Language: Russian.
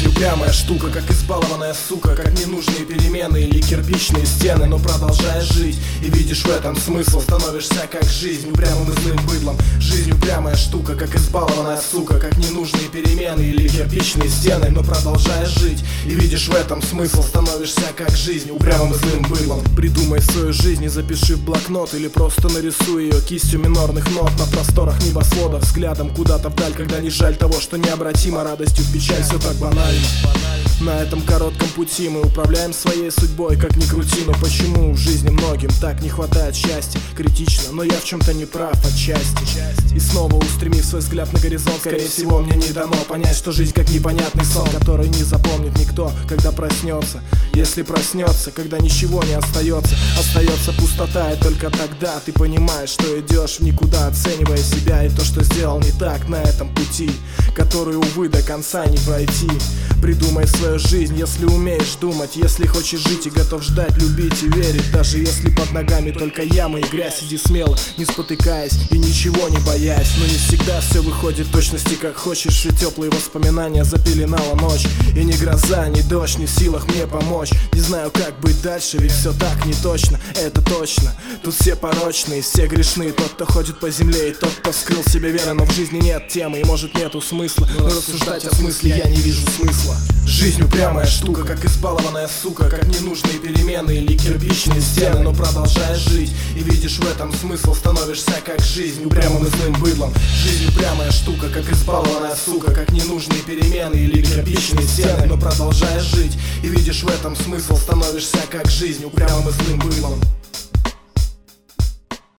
Жизнь упрямая штука, как избалованная сука, как ненужные перемены или кирпичные стены. Но продолжаешь жить и видишь в этом смысл, становишься как жизнь упрямым и злым быдлом. Жизнь упрямая штука, как избалованная сука, как ненужные перемены или кирпичные стены. Но продолжаешь жить и видишь в этом смысл, становишься как жизнь упрямым и злым быдлом. Придумай свою жизнь и запиши в блокнот, или просто нарисуй ее кистью минорных нот на просторах небосвода, взглядом куда-то вдаль, когда не жаль того, что необратимо, радостью в печаль, все так банально. На этом коротком пути мы управляем своей судьбой, как ни крути. Но почему в жизни многим так не хватает счастья? Критично, но я в чем-то не прав отчасти. И снова устремив свой взгляд на горизонт, скорее всего мне не дано понять, что жизнь как непонятный сон, который не запомнит никто, когда проснется. Если проснется, когда ничего не остается, остается пустота, и только тогда ты понимаешь, что идешь в никуда, оценивая себя и то, что сделал не так на этом пути, который, увы, до конца не пройти. Придумай свою жизнь, если умеешь думать, если хочешь жить и готов ждать, любить и верить. Даже если под ногами только ямы и грязь, иди смело, не спотыкаясь и ничего не боясь. Но не всегда все выходит в точности как хочешь, и теплые воспоминания запеленала ночь. И ни гроза, ни дождь не в силах мне помочь. Не знаю, как быть дальше, ведь все так не точно, это точно. Тут все порочные, все грешны, тот, кто ходит по земле, и тот, кто вскрыл себе веры. Но в жизни нет темы, и может нету смысла, но рассуждать о смысле я не вижу смысла. Жизнь упрямая штука, как избалованная сука, как ненужные перемены или кирпичные стены. Но продолжаешь жить и видишь в этом смысл, становишься как жизнь упрямым и злым быдлом. Жизнь упрямая штука, как избалованная сука, как ненужные перемены или кирпичные стены. Но продолжаешь жить и видишь в этом смысл, становишься как жизнь упрямым и злым быдлом.